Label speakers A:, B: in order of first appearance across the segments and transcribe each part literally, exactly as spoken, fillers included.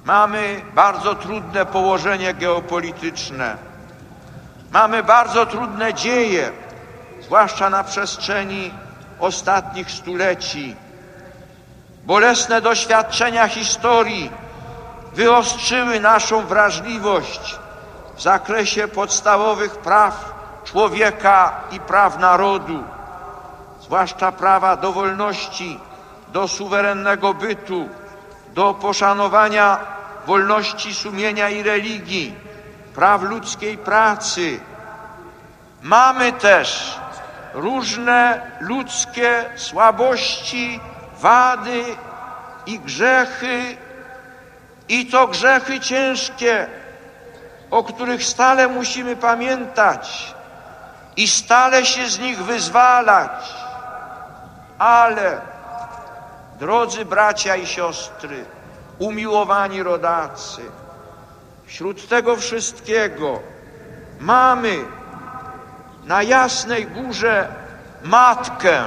A: Mamy bardzo trudne położenie geopolityczne. Mamy bardzo trudne dzieje, zwłaszcza na przestrzeni ostatnich stuleci. Bolesne doświadczenia historii wyostrzyły naszą wrażliwość w zakresie podstawowych praw człowieka i praw narodu, zwłaszcza prawa do wolności, do suwerennego bytu, do poszanowania wolności sumienia i religii, praw ludzkiej pracy. Mamy też różne ludzkie słabości, wady i grzechy, i to grzechy ciężkie, o których stale musimy pamiętać i stale się z nich wyzwalać. Ale, drodzy bracia i siostry, umiłowani rodacy, wśród tego wszystkiego mamy na Jasnej Górze Matkę.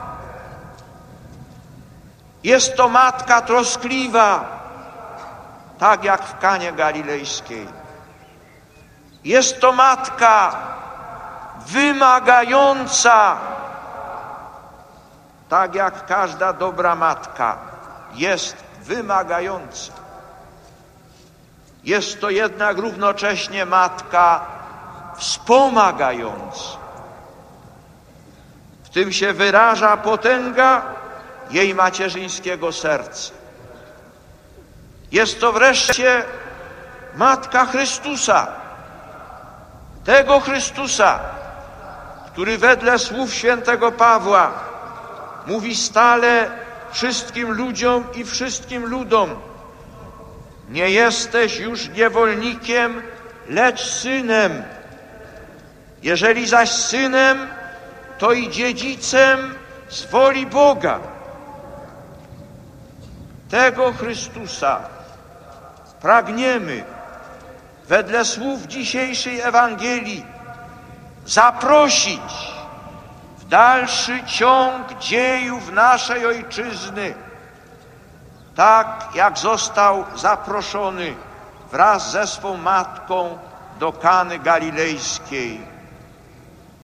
A: Jest to Matka troskliwa, tak jak w Kanie Galilejskiej. Jest to Matka wymagająca, tak jak każda dobra matka jest wymagająca. Jest to jednak równocześnie Matka wspomagająca. W tym się wyraża potęga jej macierzyńskiego serca. Jest to wreszcie Matka Chrystusa, tego Chrystusa, który wedle słów świętego Pawła mówi stale wszystkim ludziom i wszystkim ludom: nie jesteś już niewolnikiem, lecz synem. Jeżeli zaś synem, to i dziedzicem z woli Boga. Tego Chrystusa pragniemy wedle słów dzisiejszej Ewangelii zaprosić w dalszy ciąg dziejów naszej Ojczyzny, tak jak został zaproszony wraz ze swą matką do Kany Galilejskiej.